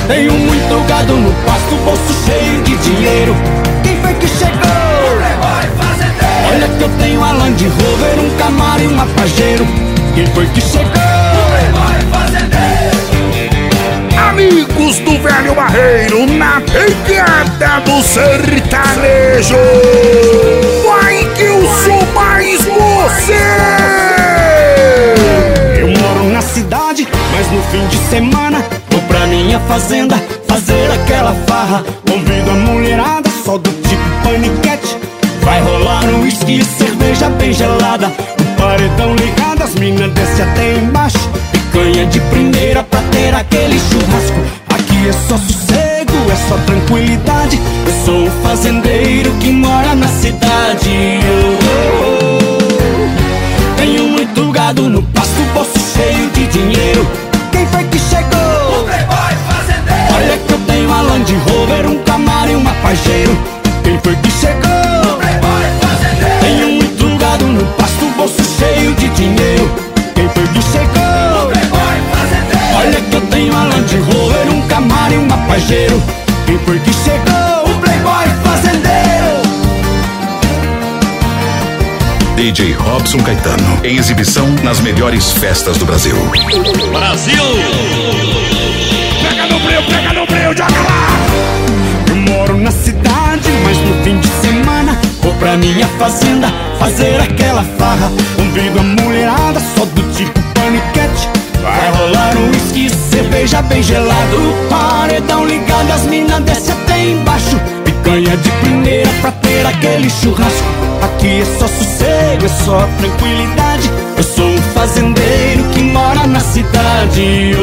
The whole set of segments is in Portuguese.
Tenho muito gado no pasto, bolso cheio de dinheiro. Quem foi que chegou? O Playboy fazendeiro. Olha que eu tenho a Land Rover, um Camaro e uma Pajero. Quem foi que chegou? O Playboy fazendeiro. Amigos do Velho Barreiro, na pegada do sertanejo. Vai que eu sou mais você. Eu moro na cidade, mas no fim de semana vou pra minha fazenda fazer aquela farra. Convido a mulherada, só do tipo paniquete. Vai rolar um uísque e cerveja bem gelada. O paredão ligado, as minas descem até embaixo. Picanha de primeira pra ter aquele churrasco. Aqui é só sossego, é só tranquilidade. Eu sou um fazendeiro que mora na cidade. Tenho muito gado no pasto, bolso cheio de dinheiro. Quem foi que chegou? O Playboy fazendeiro. Olha que eu tenho a Land Rover, um Camaro e uma Pajero. Quem foi que chegou? O Playboy fazendeiro. Tenho muito gado no pasto, bolso cheio de dinheiro. Quem foi que chegou? O Playboy fazendeiro. Olha que eu tenho a Land Rover, um Camaro e uma Pajero. Quem foi que chegou? O Playboy fazendeiro. DJ Robson Caetano, em exibição nas melhores festas do Brasil. Brasil! Pega no breu, joga lá! Eu moro na cidade, mas no fim de semana vou pra minha fazenda fazer aquela farra. Convido a mulherada, só do tipo paniquete. Vai rolar um uísque e cerveja bem gelado. O paredão ligado, as minas descem até embaixo. Picanha de primeira pra ter aquele churrasco. Aqui é só sossego, é só tranquilidade. Eu sou um fazendeiro que mora na cidade.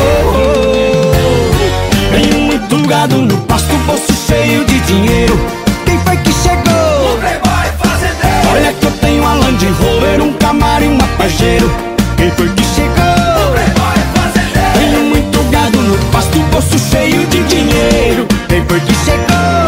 Tenho muito gado no pasto, bolso cheio de dinheiro. Quem foi que chegou? O Playboy fazendeiro. Olha que eu tenho a Land Rover, um Camaro e uma Pajero. Quem foi que chegou? O Playboy fazendeiro. Tenho muito gado no pasto, bolso cheio de dinheiro. Quem foi que chegou?